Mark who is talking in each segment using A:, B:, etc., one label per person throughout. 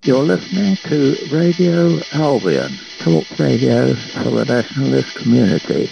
A: You're listening to Radio Albion, talk radio for the nationalist community.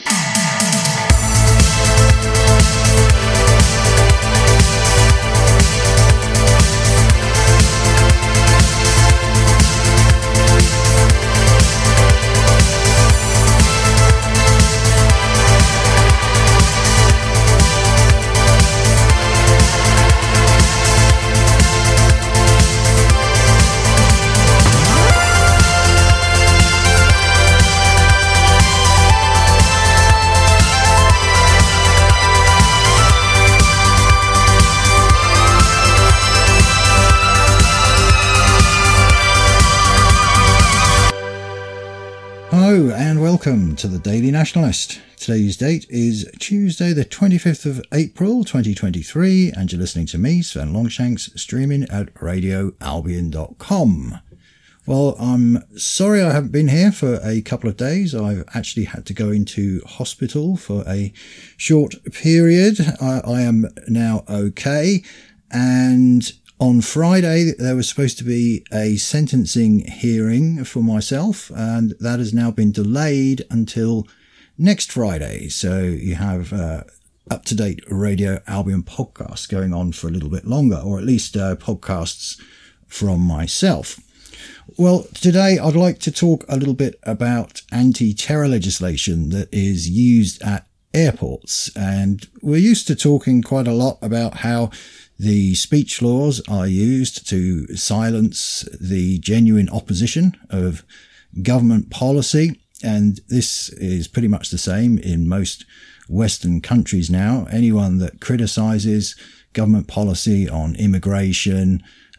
B: Hello and welcome to the Daily Nationalist. Today's date is Tuesday the 25th of April 2023 and you're listening to me, Sven Longshanks, streaming at radioalbion.com. Well, I'm sorry I haven't been here for a couple of days. I've actually had to go into hospital for a short period. I am now okay, and on Friday, there was supposed to be a sentencing hearing for myself, and that has now been delayed until next Friday. So you have up-to-date Radio Albion podcasts going on for a little bit longer, or at least podcasts from myself. Well, today I'd like to talk a little bit about anti-terror legislation that is used at airports. And we're used to talking quite a lot about how the speech laws are used to silence the genuine opposition of government policy. And this is pretty much the same in most Western countries now. Anyone that criticizes government policy on immigration,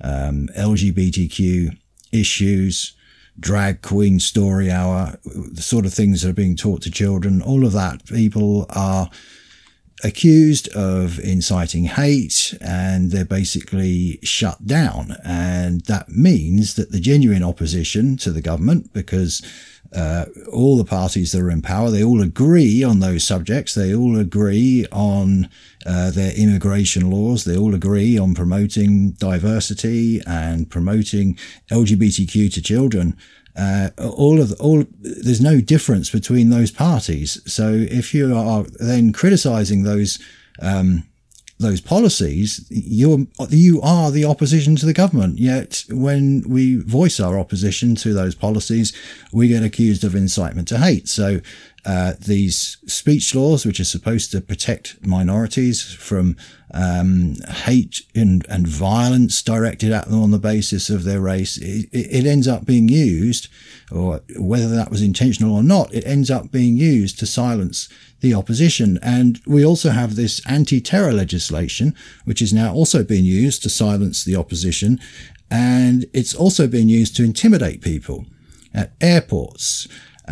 B: LGBTQ issues, drag queen story hour, the sort of things that are being taught to children, all of that, people are accused of inciting hate and they're basically shut down. And that means that the genuine opposition to the government, because all the parties that are in power, they all agree on those subjects. They all agree on their immigration laws. They all agree on promoting diversity and promoting LGBTQ to children. There's no difference between those parties. So if you are then criticizing those policies, you are the opposition to the government. Yet when we voice our opposition to those policies, we get accused of incitement to hate. So these speech laws, which are supposed to protect minorities from hate and violence directed at them on the basis of their race, it ends up being used, or whether that was intentional or not, it ends up being used to silence the opposition. And we also have this anti-terror legislation, which is now also being used to silence the opposition. And it's also being used to intimidate people at airports.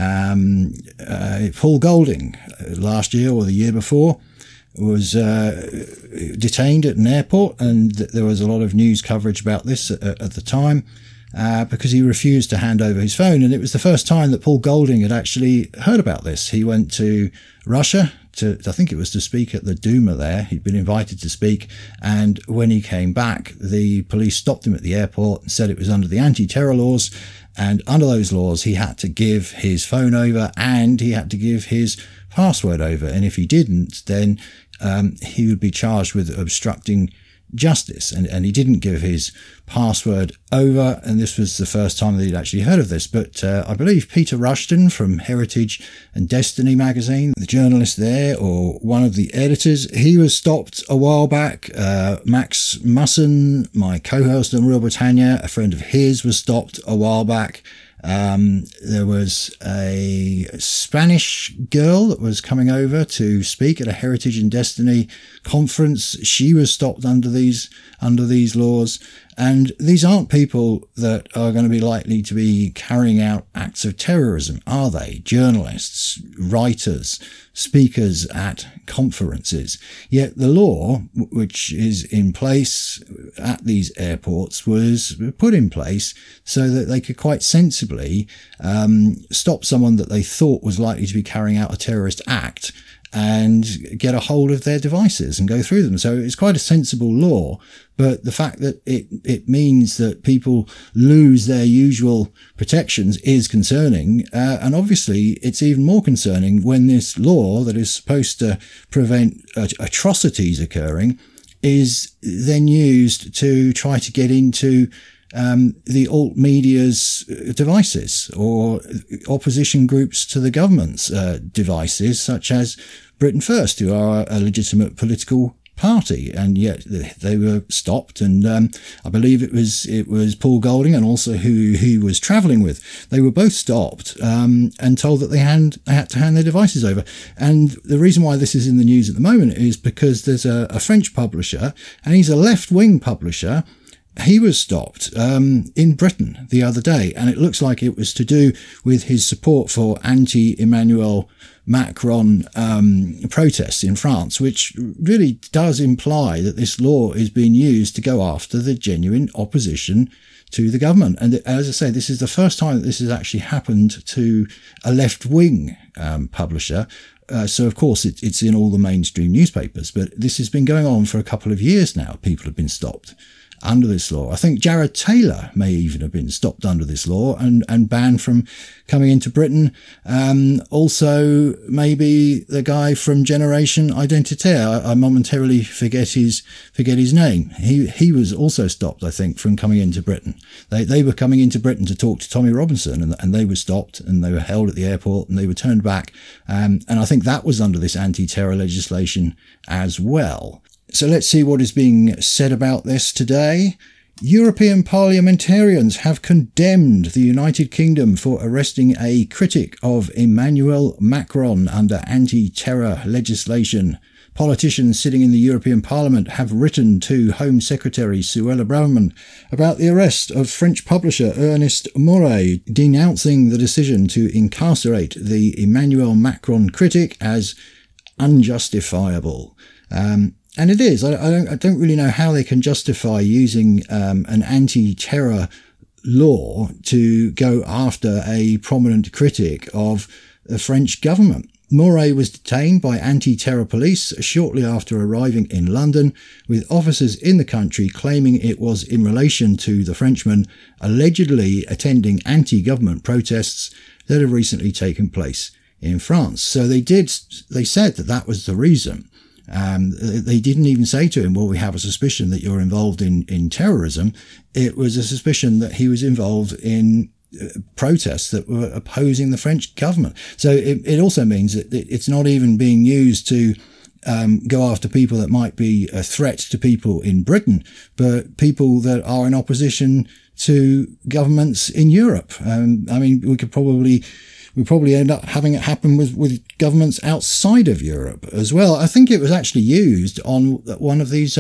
B: Paul Golding last year or the year before was detained at an airport, and there was a lot of news coverage about this at the time because he refused to hand over his phone. And it was the first time that Paul Golding had actually heard about this. He went to Russia I think it was to speak at the Duma there. He'd been invited to speak, and when he came back, the police stopped him at the airport and said it was under the anti-terror laws. And under those laws, he had to give his phone over and he had to give his password over. And if he didn't, then he would be charged with obstructing justice. And he didn't give his password over. And this was the first time that he'd actually heard of this. But I believe Peter Rushton from Heritage and Destiny magazine, the journalist there, or one of the editors, he was stopped a while back. Max Musson, my co-host on Real Britannia, a friend of his, was stopped a while back. There was a Spanish girl that was coming over to speak at a Heritage and Destiny conference. She was stopped under these laws. And these aren't people that are going to be likely to be carrying out acts of terrorism, are they? Journalists, writers, speakers at conferences. Yet the law, which is in place at these airports, was put in place so that they could quite sensibly stop someone that they thought was likely to be carrying out a terrorist act and get a hold of their devices and go through them. So it's quite a sensible law, but the fact that it means that people lose their usual protections is concerning. And obviously it's even more concerning when this law that is supposed to prevent atrocities occurring is then used to try to get into the alt media's devices or opposition groups to the government's devices, such as Britain First, who are a legitimate political party, and yet they were stopped. And I believe it was Paul Golding and also who he was travelling with. They were both stopped and told that they had to hand their devices over. And the reason why this is in the news at the moment is because there's a French publisher, and he's a left-wing publisher. He was stopped in Britain the other day, and it looks like it was to do with his support for anti-Emmanuel Macron protests in France, which really does imply that this law is being used to go after the genuine opposition to the government. And as I say, this is the first time that this has actually happened to a left-wing publisher. So, of course, it's in all the mainstream newspapers, but this has been going on for a couple of years now. People have been stopped under this law. I think Jared Taylor may even have been stopped under this law and banned from coming into Britain. Also, maybe the guy from Generation Identitaire, I momentarily forget his name. He was also stopped, I think, from coming into Britain. They were coming into Britain to talk to Tommy Robinson, and they were stopped, and they were held at the airport, and they were turned back. And I think that was under this anti-terror legislation as well. So let's see what is being said about this today. European parliamentarians have condemned the United Kingdom for arresting a critic of Emmanuel Macron under anti-terror legislation. Politicians sitting in the European Parliament have written to Home Secretary Suella Braverman about the arrest of French publisher Ernest Mouret, denouncing the decision to incarcerate the Emmanuel Macron critic as unjustifiable. And it is. I don't really know how they can justify using an anti-terror law to go after a prominent critic of the French government. Mouret was detained by anti-terror police shortly after arriving in London, with officers in the country claiming it was in relation to the Frenchman allegedly attending anti-government protests that have recently taken place in France. So they said that was the reason. They didn't even say to him, well, we have a suspicion that you're involved in terrorism. It was a suspicion that he was involved in protests that were opposing the French government. So it also means that it's not even being used to go after people that might be a threat to people in Britain, but people that are in opposition to governments in Europe. I mean, we probably end up having it happen with governments outside of Europe as well. I think it was actually used on one of these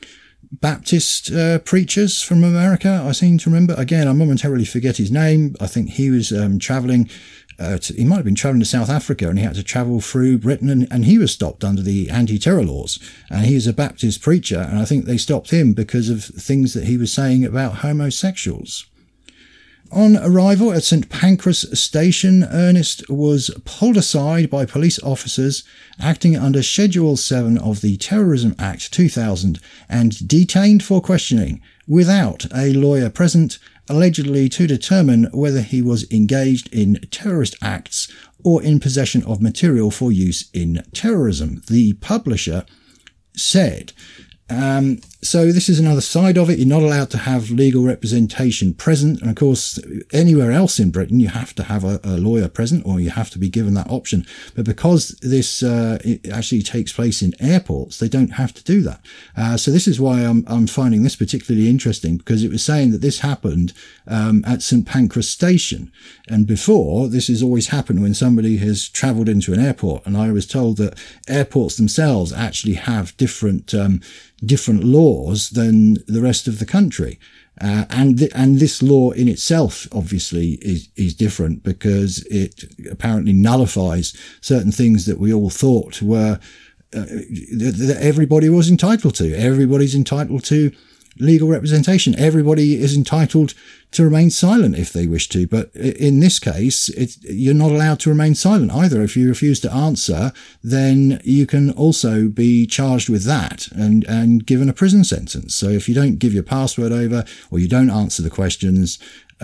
B: Baptist preachers from America. I seem to remember. Again, I momentarily forget his name. I think he was travelling. He might have been travelling to South Africa, and he had to travel through Britain, and he was stopped under the anti-terror laws. And he was a Baptist preacher, and I think they stopped him because of things that he was saying about homosexuals. On arrival at St Pancras Station, Ernest was pulled aside by police officers acting under Schedule 7 of the Terrorism Act 2000 and detained for questioning without a lawyer present, allegedly to determine whether he was engaged in terrorist acts or in possession of material for use in terrorism, the publisher said. So this is another side of it. You're not allowed to have legal representation present. And of course, anywhere else in Britain, you have to have a lawyer present, or you have to be given that option. But because this it actually takes place in airports, they don't have to do that. So this is why I'm finding this particularly interesting, because it was saying that this happened at St Pancras Station. And before, this has always happened when somebody has travelled into an airport. And I was told that airports themselves actually have different laws than the rest of the country. And this law in itself obviously is different, because it apparently nullifies certain things that we all thought were that everybody was entitled to. Everybody's entitled to legal representation. Everybody is entitled to remain silent if they wish to. But in this case, you're not allowed to remain silent either. If you refuse to answer, then you can also be charged with that and given a prison sentence. So if you don't give your password over or you don't answer the questions,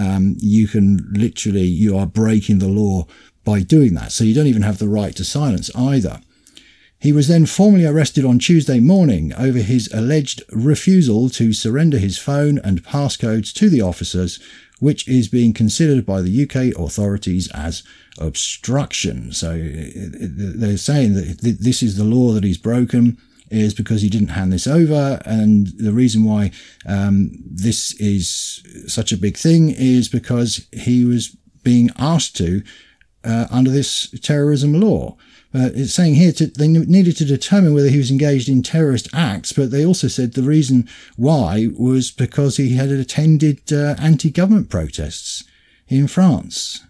B: you are breaking the law by doing that. So you don't even have the right to silence either. He was then formally arrested on Tuesday morning over his alleged refusal to surrender his phone and passcodes to the officers, which is being considered by the UK authorities as obstruction. So they're saying that this is the law that he's broken is because he didn't hand this over. And the reason why this is such a big thing is because he was being asked to under this terrorism law. It's saying here they needed to determine whether he was engaged in terrorist acts, but they also said the reason why was because he had attended anti-government protests in France.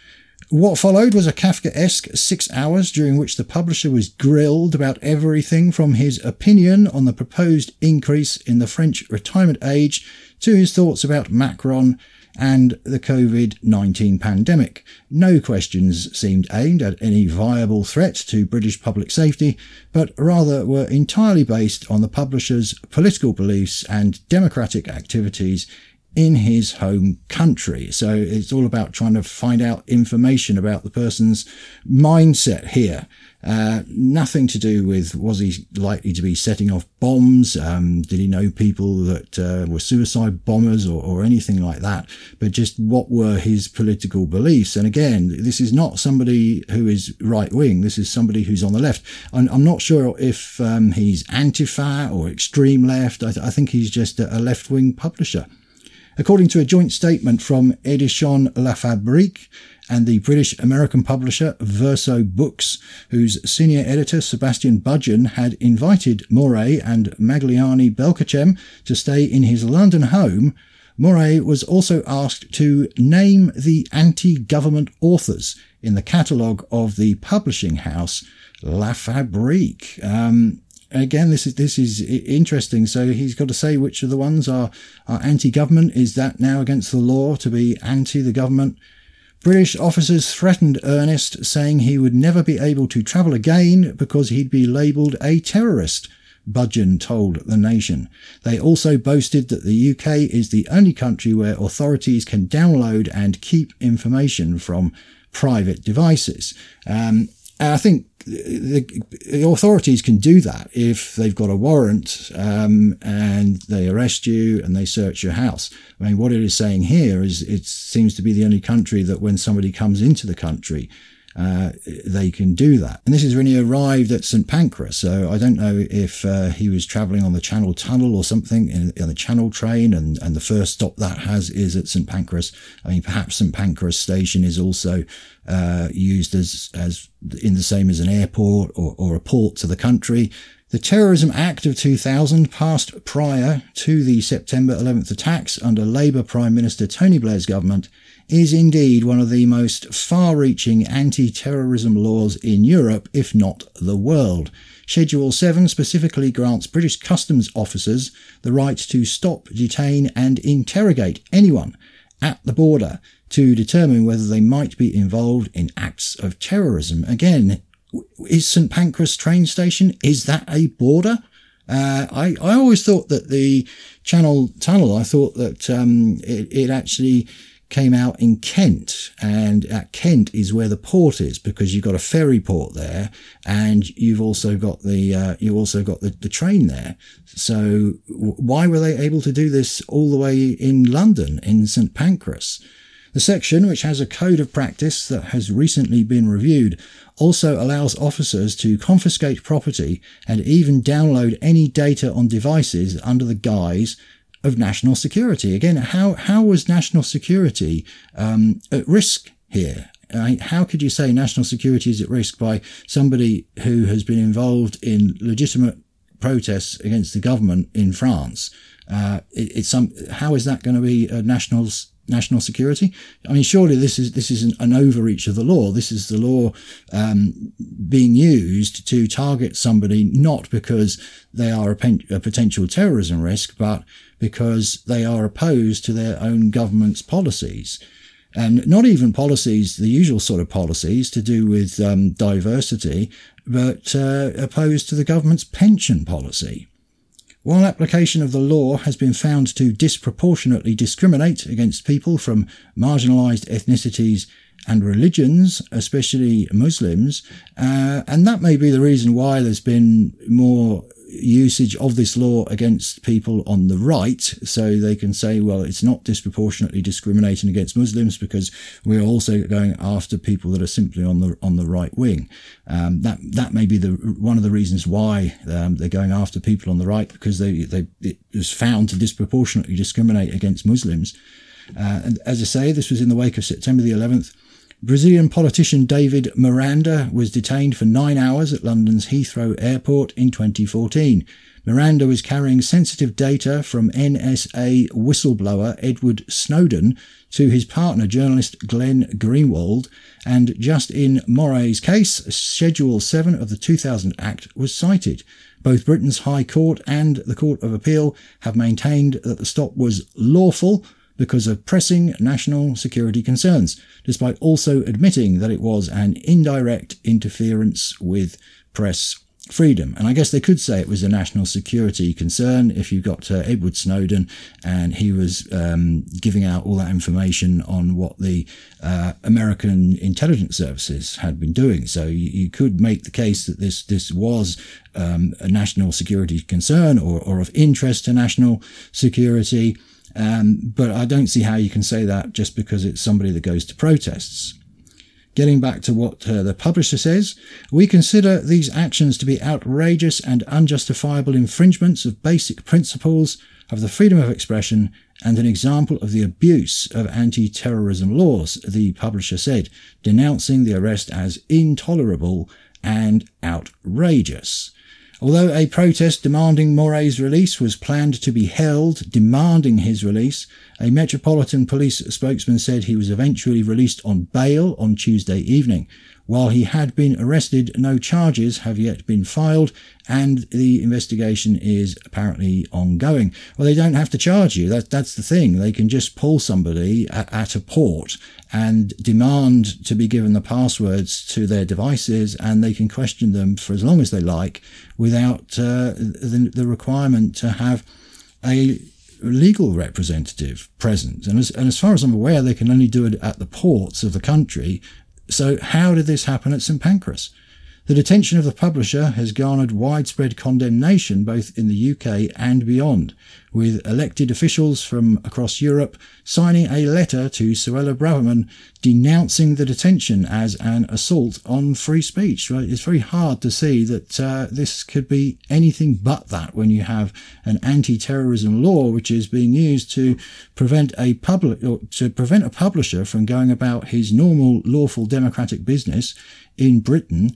B: What followed was a Kafkaesque 6 hours during which the publisher was grilled about everything from his opinion on the proposed increase in the French retirement age to his thoughts about Macron and the COVID-19 pandemic. No questions seemed aimed at any viable threat to British public safety, but rather were entirely based on the publisher's political beliefs and democratic activities in his home country. So it's all about trying to find out information about the person's mindset here. Nothing to do with was he likely to be setting off bombs? Did he know people that were suicide bombers or anything like that? But just what were his political beliefs? And again, this is not somebody who is right wing. This is somebody who's on the left. I'm not sure if he's Antifa or extreme left. I think he's just a left wing publisher. According to a joint statement from Éditions La Fabrique and the British-American publisher Verso Books, whose senior editor Sebastian Budgeon had invited Morey and Magliani Belkacem to stay in his London home, Morey was also asked to name the anti-government authors in the catalogue of the publishing house La Fabrique. Again, this is interesting. So he's got to say which of the ones are anti-government. Is that now against the law to be anti the government? British officers threatened Ernest, saying he would never be able to travel again because he'd be labelled a terrorist, Budgeon told The Nation. They also boasted that the UK is the only country where authorities can download and keep information from private devices. I think the authorities can do that if they've got a warrant and they arrest you and they search your house. I mean, what it is saying here is it seems to be the only country that when somebody comes into the country, they can do that. And this is when he arrived at St Pancras. So I don't know if he was travelling on the Channel Tunnel or something in the Channel train, and the first stop that has is at St Pancras. I mean, perhaps St Pancras station is also used as in the same as an airport or a port to the country. The Terrorism Act of 2000, passed prior to the September 11th attacks under Labour Prime Minister Tony Blair's government, is indeed one of the most far-reaching anti-terrorism laws in Europe, if not the world. Schedule 7 specifically grants British customs officers the right to stop, detain and interrogate anyone at the border to determine whether they might be involved in acts of terrorism. Again, is St Pancras train station, is that a border? I always thought that the Channel Tunnel, I thought that it actually came out in Kent, and at Kent is where the port is, because you've got a ferry port there, and you've also got the train there. So why were they able to do this all the way in London, in St Pancras? The section, which has a code of practice that has recently been reviewed, also allows officers to confiscate property and even download any data on devices under the guise of national security. Again, how was national security at risk here? How could you say national security is at risk by somebody who has been involved in legitimate protests against the government in France? How is that going to be a national national security? I mean, surely this is an overreach of the law. This is the law being used to target somebody not because they are a potential terrorism risk, but because they are opposed to their own government's policies. And not even policies, the usual sort of policies to do with diversity, but opposed to the government's pension policy. While application of the law has been found to disproportionately discriminate against people from marginalised ethnicities and religions, especially Muslims, and that may be the reason why there's been more usage of this law against people on the right, so they can say, well, it's not disproportionately discriminating against Muslims because we're also going after people that are simply on the right wing. That may be one of the reasons why they're going after people on the right, because it was found to disproportionately discriminate against Muslims. And as I say, this was in the wake of September the 11th. Brazilian politician David Miranda was detained for 9 hours at London's Heathrow Airport in 2014. Miranda was carrying sensitive data from NSA whistleblower Edward Snowden to his partner, journalist Glenn Greenwald, and just in Moraes' case, Schedule 7 of the 2000 Act was cited. Both Britain's High Court and the Court of Appeal have maintained that the stop was lawful because of pressing national security concerns, despite also admitting that it was an indirect interference with press freedom. And I guess they could say it was a national security concern if you got Edward Snowden and he was giving out all that information on what the American intelligence services had been doing. So you could make the case that this was a national security concern or of interest to national security. But I don't see how you can say that just because it's somebody that goes to protests. Getting back to what the publisher says, we consider these actions to be outrageous and unjustifiable infringements of basic principles of the freedom of expression and an example of the abuse of anti-terrorism laws, the publisher said, denouncing the arrest as intolerable and outrageous. Although a protest demanding Moraes' release was planned to be held demanding his release, a Metropolitan Police spokesman said he was eventually released on bail on Tuesday evening. While he had been arrested, no charges have yet been filed, and the investigation is apparently ongoing. Well, they don't have to charge you. That's the thing. They can just pull somebody at a port and demand to be given the passwords to their devices, and they can question them for as long as they like without the requirement to have a legal representative present. And as far as I'm aware, they can only do it at the ports of the country. So how did this happen at St Pancras? The detention of the publisher has garnered widespread condemnation both in the UK and beyond, with elected officials from across Europe signing a letter to Suella Braverman denouncing the detention as an assault on free speech. Right? It's very hard to see that this could be anything but that when you have an anti-terrorism law which is being used to prevent a publisher from going about his normal lawful democratic business in Britain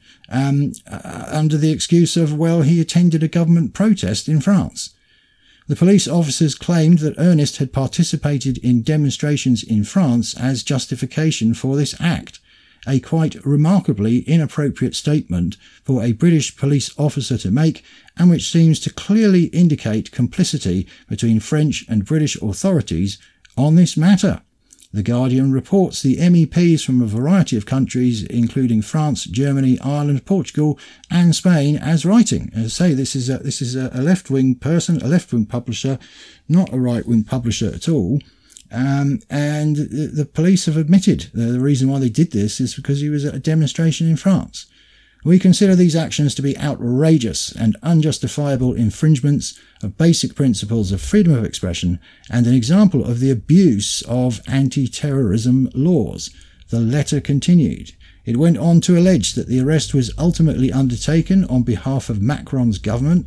B: under the excuse of, well, he attended a government protest in France. The police officers claimed that Ernest had participated in demonstrations in France as justification for this act, a quite remarkably inappropriate statement for a British police officer to make, and which seems to clearly indicate complicity between French and British authorities on this matter. The Guardian reports the MEPs from a variety of countries, including France, Germany, Ireland, Portugal, and Spain, as writing. As I say, this is a left-wing person, a left-wing publisher, not a right-wing publisher at all. And the police have admitted the reason why they did this is because he was at a demonstration in France. We consider these actions to be outrageous and unjustifiable infringements of basic principles of freedom of expression and an example of the abuse of anti-terrorism laws. The letter continued. It went on to allege that the arrest was ultimately undertaken on behalf of Macron's government,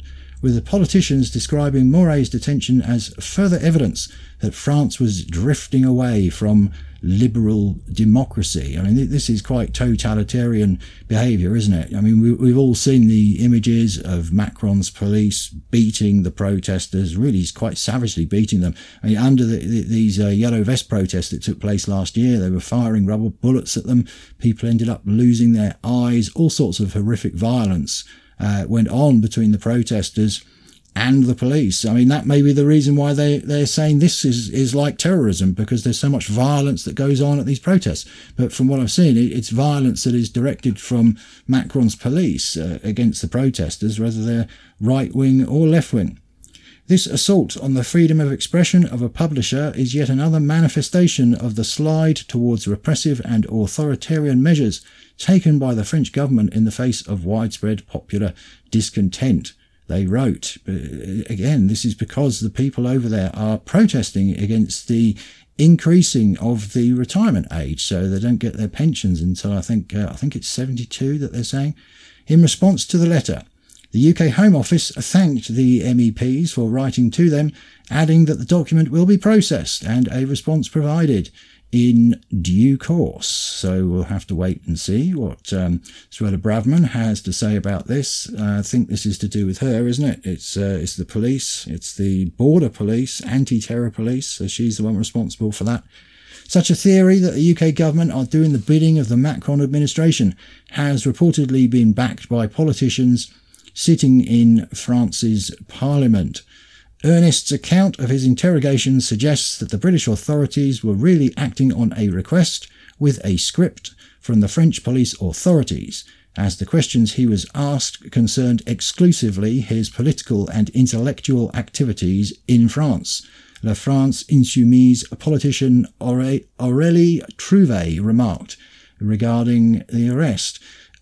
B: with the politicians describing Moray's detention as further evidence that France was drifting away from liberal democracy. I mean, this is quite totalitarian behaviour, isn't it? I mean, we've all seen the images of Macron's police beating the protesters, really quite savagely beating them. I mean, under these yellow vest protests that took place last year, they were firing rubber bullets at them. People ended up losing their eyes. All sorts of horrific violence went on between the protesters and the police. I mean, that may be the reason why they're saying this is like terrorism, because there's so much violence that goes on at these protests. But from what I've seen, it's violence that is directed from Macron's police against the protesters, whether they're right-wing or left-wing. This assault on the freedom of expression of a publisher is yet another manifestation of the slide towards repressive and authoritarian measures taken by the French government in the face of widespread popular discontent. They wrote. Again, this is because the people over there are protesting against the increasing of the retirement age, so they don't get their pensions until I think it's 72 that they're saying. In response to the letter, the UK Home Office thanked the MEPs for writing to them, adding that the document will be processed and a response provided in due course. So we'll have to wait and see what Suella Braverman has to say about this. I think this is to do with her, isn't it? It's the police, it's the border police, anti-terror police, so she's the one responsible for that. Such a theory that the UK government are doing the bidding of the Macron administration has reportedly been backed by politicians sitting in France's parliament. Ernest's account of his interrogation suggests that the British authorities were really acting on a request with a script from the French police authorities, as the questions he was asked concerned exclusively his political and intellectual activities in France. La France Insoumise politician Aurélie Trouvé remarked regarding the arrest.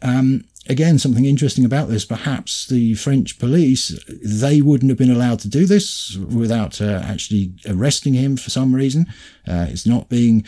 B: Again, something interesting about this, perhaps the French police, they wouldn't have been allowed to do this without actually arresting him for some reason. It's not being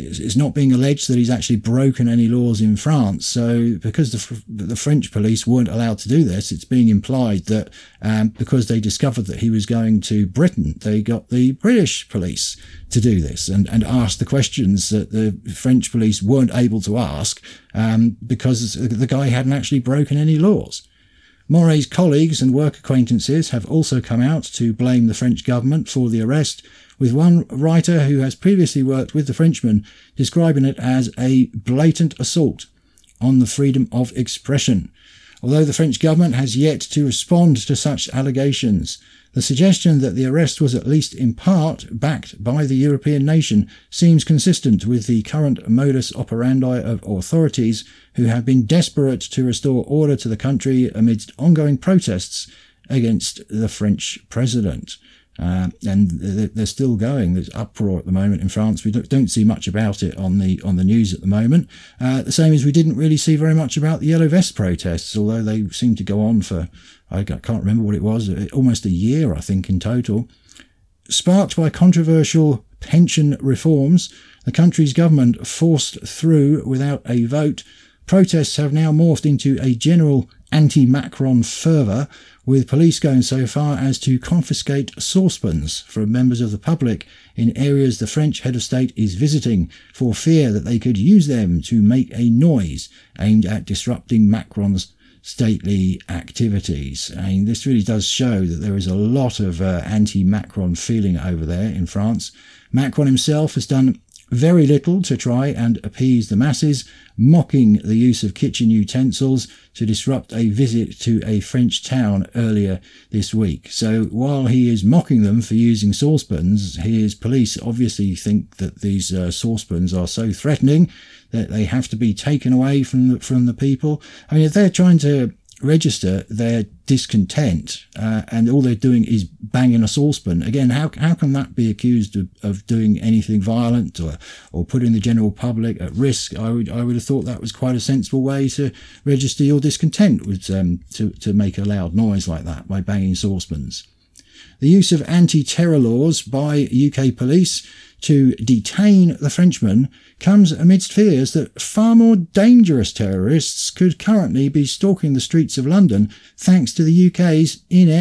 B: alleged that he's actually broken any laws in France. So because the French police weren't allowed to do this, it's being implied that because they discovered that he was going to Britain, they got the British police to do this and ask the questions that the French police weren't able to ask because the guy hadn't actually broken any laws. Moray's colleagues and work acquaintances have also come out to blame the French government for the arrest, with one writer who has previously worked with the Frenchman describing it as a blatant assault on the freedom of expression. Although the French government has yet to respond to such allegations, the suggestion that the arrest was at least in part backed by the European nation seems consistent with the current modus operandi of authorities who have been desperate to restore order to the country amidst ongoing protests against the French president. And they're still going. There's uproar at the moment in France. We don't see much about it on the news at the moment. The same as we didn't really see very much about the Yellow Vest protests, although they seem to go on for, I can't remember what it was, almost a year, I think, in total. Sparked by controversial pension reforms, the country's government forced through without a vote, protests have now morphed into a general anti-Macron fervour, with police going so far as to confiscate saucepans from members of the public in areas the French head of state is visiting for fear that they could use them to make a noise aimed at disrupting Macron's stately activities. And this really does show that there is a lot of anti-Macron feeling over there in France. Macron himself has done very little to try and appease the masses, mocking the use of kitchen utensils to disrupt a visit to a French town earlier this week. So while he is mocking them for using saucepans, his police obviously think that these saucepans are so threatening that they have to be taken away from the people. I mean, if they're trying to register their discontent and all they're doing is banging a saucepan, again, how can that be accused of doing anything violent or putting the general public at risk? I would have thought that was quite a sensible way to register your discontent, was to make a loud noise like that by banging saucepans. The use of anti-terror laws by UK police to detain the Frenchman comes amidst fears that far more dangerous terrorists could currently be stalking the streets of London thanks to the UK's inept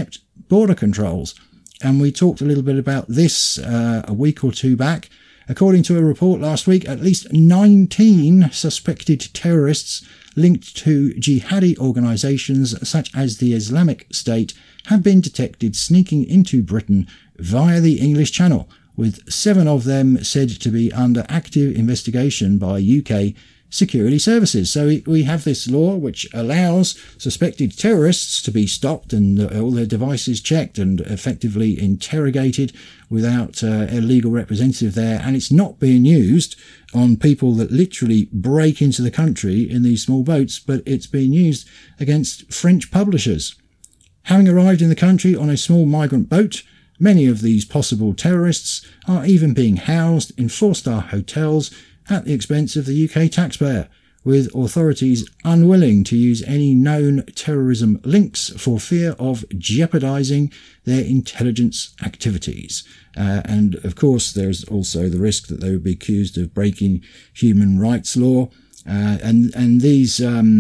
B: border controls. And we talked a little bit about this a week or two back. According to a report last week, at least 19 suspected terrorists linked to jihadi organisations such as the Islamic State have been detected sneaking into Britain via the English Channel, with 7 of them said to be under active investigation by UK security services. So we have this law which allows suspected terrorists to be stopped and all their devices checked and effectively interrogated without a legal representative there, and it's not being used on people that literally break into the country in these small boats, but it's being used against French publishers. Having arrived in the country on a small migrant boat, many of these possible terrorists are even being housed in 4-star hotels at the expense of the UK taxpayer, with authorities unwilling to use any known terrorism links for fear of jeopardising their intelligence activities. And of course, there's also the risk that they would be accused of breaking human rights law. And this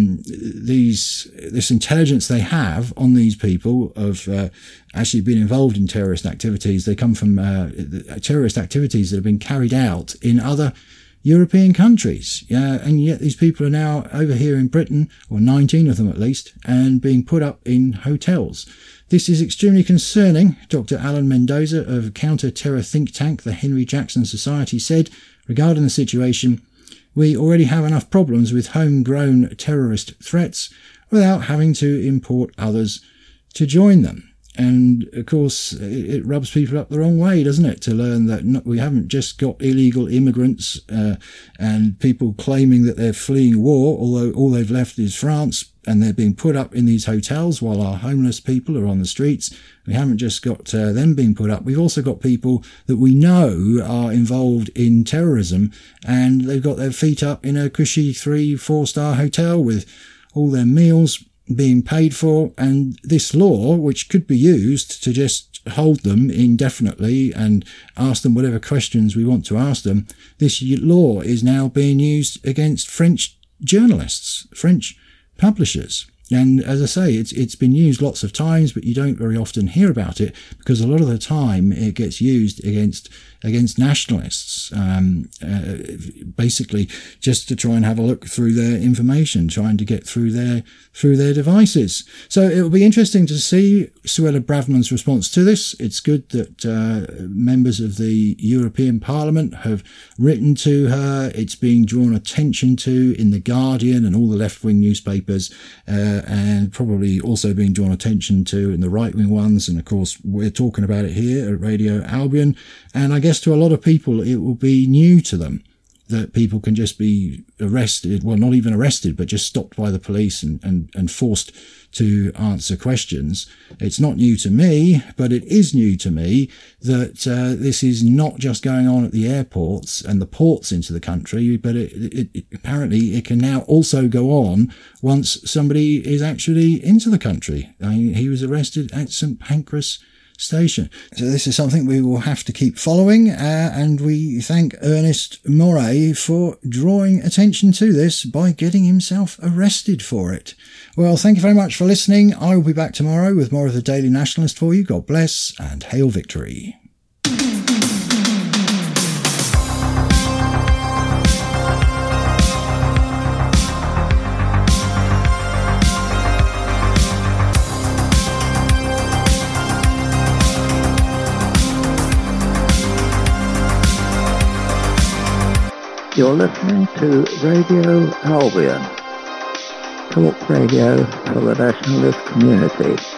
B: intelligence they have on these people of actually being involved in terrorist activities, they come from terrorist activities that have been carried out in other European countries, and yet these people are now over here in Britain, or 19 of them at least, and being put up in hotels. This is extremely concerning, Dr. Alan Mendoza of counter-terror think tank, the Henry Jackson Society, said regarding the situation: "We already have enough problems with homegrown terrorist threats without having to import others to join them." And, of course, it rubs people up the wrong way, doesn't it, to learn that we haven't just got illegal immigrants and people claiming that they're fleeing war, although all they've left is France, and they're being put up in these hotels while our homeless people are on the streets. We haven't just got them being put up. We've also got people that we know are involved in terrorism, and they've got their feet up in a cushy 3-4-star hotel with all their meals being paid for, and this law, which could be used to just hold them indefinitely and ask them whatever questions we want to ask them, this law is now being used against French journalists, French publishers. And as I say, it's been used lots of times, but you don't very often hear about it because a lot of the time it gets used against nationalists, basically just to try and have a look through their information, trying to get through their devices. So it will be interesting to see Suella Braverman's response to this. It's good that members of the European Parliament have written to her. It's being drawn attention to in The Guardian and all the left-wing newspapers, and probably also being drawn attention to in the right-wing ones. And of course, we're talking about it here at Radio Albion. And I guess to a lot of people, it will be new to them that people can just be arrested, well, not even arrested, but just stopped by the police and forced to answer questions. It's not new to me, but it is new to me that this is not just going on at the airports and the ports into the country, but apparently it can now also go on once somebody is actually into the country. I mean, he was arrested at St Pancras Station. So this is something we will have to keep following, and we thank Ernest Moray for drawing attention to this by getting himself arrested for it. Well, thank you very much for listening. I will be back tomorrow with more of the Daily Nationalist for you. God bless and hail victory.
A: You're listening to Radio Albion, talk radio for the nationalist community.